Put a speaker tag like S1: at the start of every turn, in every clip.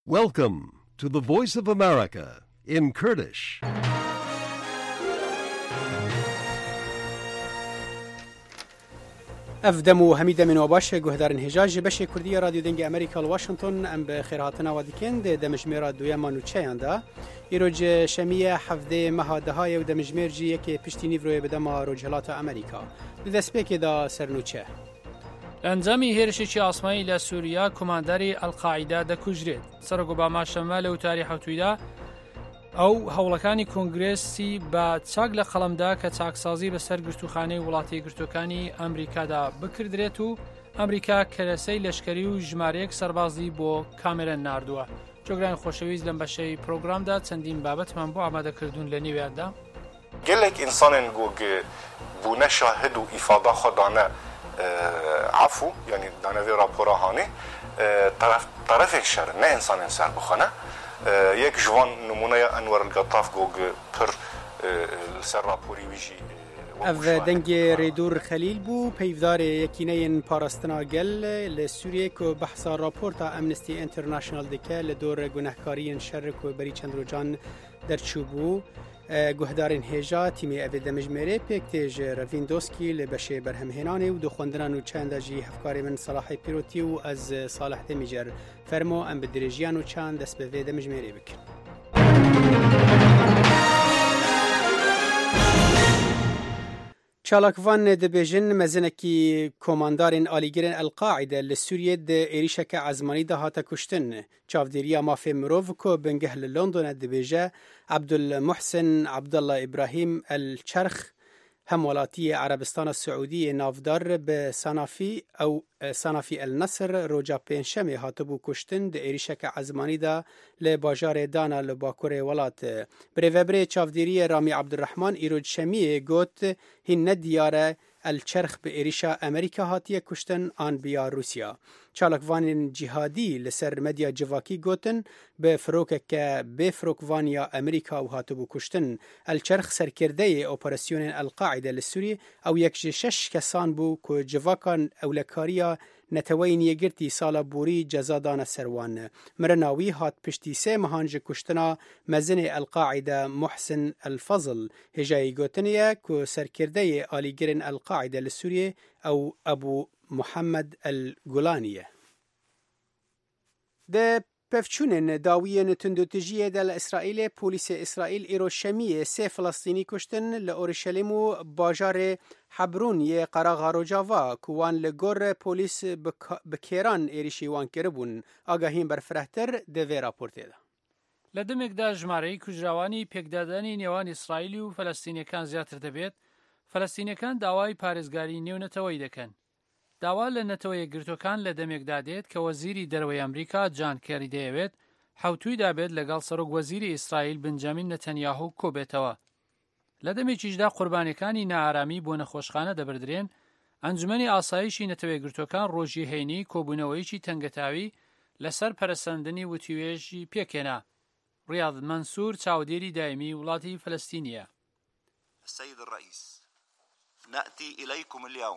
S1: Welcome to the Voice of America in Kurdish.
S2: افدمو حمید من وباش گهدار انهجاج بشه کردی رادیو دنگ امریکا واشنطن ام به خیراتنا و دیکند دمجمیر دویا مانوچه اندا ایروج شمیه حفده مهادهای و دمجمیر جیه که پشتینی روی بدم روجهلات امریکا لدسپیک دا سرنوچه
S3: ئەنجامی هێرشێکی ئاسمایی لە سووریا کۆماندەری ئەلقاعیدا دەکوژرێت. سەرۆک ئۆباما شەمە لە وتاری حوتویدا ئەو هەوڵەکانی کۆنگرێسی بە چاک لە قەڵەمدا کە چاکسازی بەسەر گرتوخانەی وڵاتی گرتوەکانی ئەمریکادا بکردرێت و ئەمریکا کەرەسەی لەشکری و ژمارەیەک سەربازی بۆ کامێرە ناردووە. جۆگران خۆشەویست لەم بەشەی پرۆگرامدا چەندین بابەتمان بۆ ئامادەکردوون لە نێویاندا.
S4: gelek insanên gog bûne şahid û îfada xwe dane عفو yani danevê rapora hanê tarafek şerin ne insanên serbixwe yek ji van numuneya Enwer el-Gattaf gog pir ser raporî wî jî
S2: اف دنگ ریدور خلیل بو پیودار یکینه پاراستنا گل لسوریه که بحثا راپورتا امنستی انترناشنال دکه لدور گناهکاری شر که بری چند روزان در چوبو گهدارین هجا تیمی اوی دمجمره پیکتیج رویندوسکی لبشه برهمهنانی و دو خوندنان و چند جی هفکاری من صلاح پیروتی و از صالح دمیجر فرمو ام بدرجیان و چند دست به وی دمجمره بکن. چالاکوان دبیجن مزنکی کماندارین آلیگرین القاعده لسوریه ده ایریشک عزمانی ده هاتا کشتن. چاودیریا مافی مروف که بنگه لندن دبیجه عبدالمحسن عبدالله ابراهیم الچرخ همولاتی عربستان السعودی نافدار به صنافی او صنافی النصر روجا پنجشنبه هاتبو کشتن ده ایریشک عزمانی ده لباجار دانا لباکور ولات. بریوبری چاودیری رامی عبدالرحمن ایروج شمیه گوت هین دیاره الچرخ به ایریشا امریکا هاتیه کشتن آن بیا روسیا. چالکوان جهادی لسر مدیا جواکی گوتن به فروک که به فروکوانیا امریکا و هاتبو کشتن. الچرخ سرکرده اپراسیون القاعده لسوری او یک شش کسان بو که جواکان اولکاریا نتوین یگرتی سالا بوری جزادان سروان. مرناوی هات پشتی سه مهانج کشتنا مزن القاعده محسن الفضل هجای گوتنیه که سرکرده آلیگرین القاعده لسوریه او ابو محمد الگولانیه. ده پفچونن داویین تندوتجیه دل اسرائیل پولیس اسرائیل ایرو شمیه سه فلسطینی کشتن لأورشلیم و باجار حبرون یه قراغ روجاوا کوان لگور پولیس بکیران ایریشی وان کربون آگاهیم برفرهتر دوی راپورته ده.
S3: لەدەمێکدا ژمارەی کوژراوانی پێکدادانی نێوان ئیسرائیل و فەلەستینیەکان زیاتر دەبێت. فەلەستینیەکان داوای پارێزگاری نێونەتەوەی دەکەن. داوا لە نەتەوەی گرتوەکان لە دەمێکدا دێت کە وەزیری دەرەوەی ئەمریکا جان کێری دەیەوێت حوتوی دابێت لەگەڵ سەرۆک وەزیری ئیسرائیل بنجامین نەتەنیاهو کۆبێتەوە. لە دەمێکیشدا قوربانیەکانی نائارامی بۆ نەخۆشخانە دەبردرێن. ئەنجومەنی ئاسایشی نەتەوەی گرتوەکان ڕۆژی هەینی کۆبوونەوەیکی تەنگەتاوی لەسەر پەرەسەندنی وتیوێژی پێکێنا. ریاض منصور چاودێری دایمی وڵاتی فلەستینیە.
S5: السيد الرئيس نأتي إليكم اليوم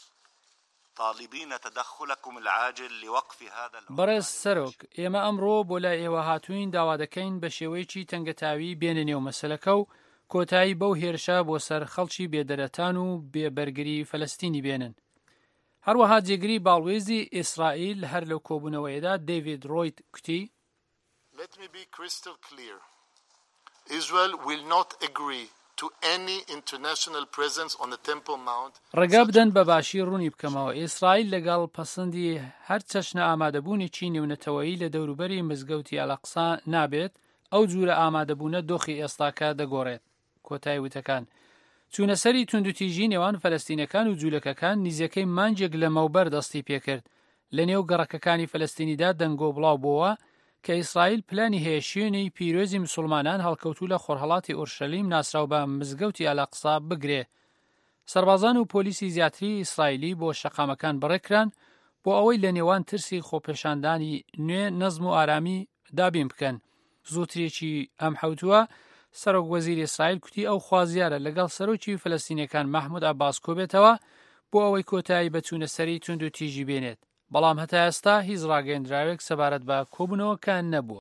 S5: طالبين تدخلكم العاجل لوقف هذا
S3: بەڕێز سەرۆک ئێمە ئەمڕۆ بۆ لای ئێوە هاتووین داوا دەکەین بە شێوەیەکی تەنگەتاوی بێنە نێو مەسەلەکە و کۆتایی بەو هێرشە بۆ سەر خەڵکی بێدەرەتان و بێبەرگری فەلەستینی بێنن. هەروەها جێگری باڵوێزی ئیسرائیل هەر لەو کۆبوونەوەیەدا دەیڤید ڕۆیت کوتی
S6: Let me be crystal clear. Israel will not agree to any international presence on the Temple Mount.
S3: ڕێگا بدەن بە باشی ڕوونی بکەمەوە. ئیسرائیل لەگەڵ پەسەندی هەر چەشنە ئامادەبوونێکی نێونەتەوەیی لە دەوروبەری مزگەوتی ئەڵەقسا نابێت. ئەو جوورە ئامادەبوونە دۆخی ئێستاکە دەگۆڕێت. کۆتایی وتەکان چوونەسەری توندوتیژی نێوان فەلەستینەکان و جوولەکەکان نیزەکەی مانجێک لە مەوبەر دەستی پێکرد. لە نێو گەڕەکەکانی فەلەستینیدا دەنگۆ بڵاو بووە کە ئیسرائیل پلانی هەیە شوێنی پیرۆزی مسلمانان هەڵکەوتوو لە خۆرهەڵاتی ئورشەلیم ناسراو بە مزگەوتی ئەڵەقسا بگرێ. سەربازان و پۆلیسی زیاتری ئیسرائیلی بۆ شەقامەکان بڕێکران بۆ ئەوەی لە نێوان ترسی خۆپێشاندانی نوێ نەزم و ئارامی دابین بکەن. زووترێکی ئەم حوتووە سەرۆک وەزیری ئیسرائیل کوتی ئەو خوازیارە لەگەڵ سەرۆکی فەلەستینیەکان مەحموود عەباس کۆبێتەوە بۆ ئەوەی کۆتایی بە چوونەسەری توندوتیژی بێنێت. بەڵام هەتا ئێستا هیچ ڕاگەیەندراوێک سەبارەت بە کۆبوونەوەکە نەبووە.